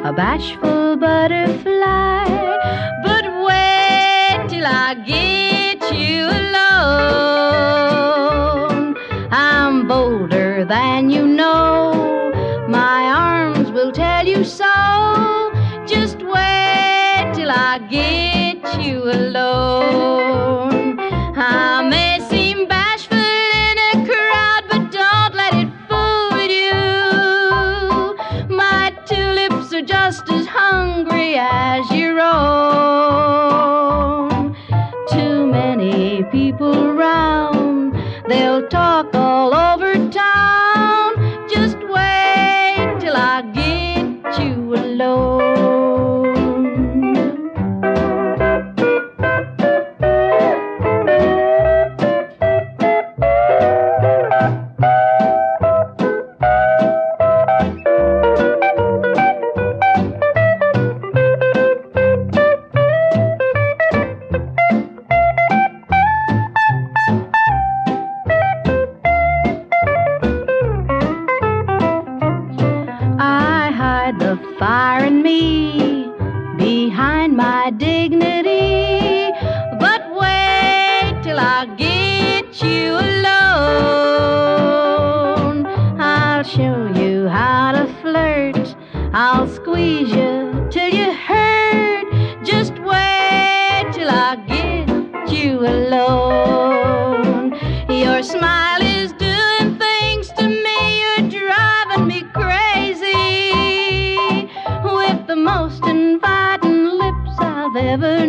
a bashful butterfly. But wait till I get you alone. I'm bolder than you know. My arms will tell you so. Just wait till I get you alone. I may seem bashful in a crowd, but don't let it fool you. My tulips are just as hungry as your own. Too many people round, they'll talk all over town. Just wait till I get you alone. The fire in me behind my dignity, but wait till I get you alone. I'll show you how to flirt. I'll squeeze you till you hurt. Just wait till I get you alone. Your smile is doing things to me. You're driving me crazy. The most inviting lips I've ever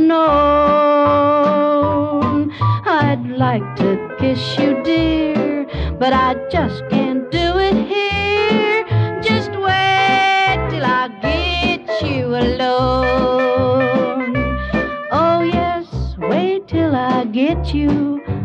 known. I'd like to kiss you, dear, but I just can't do it here. Just wait till I get you alone. Oh yes, wait till I get you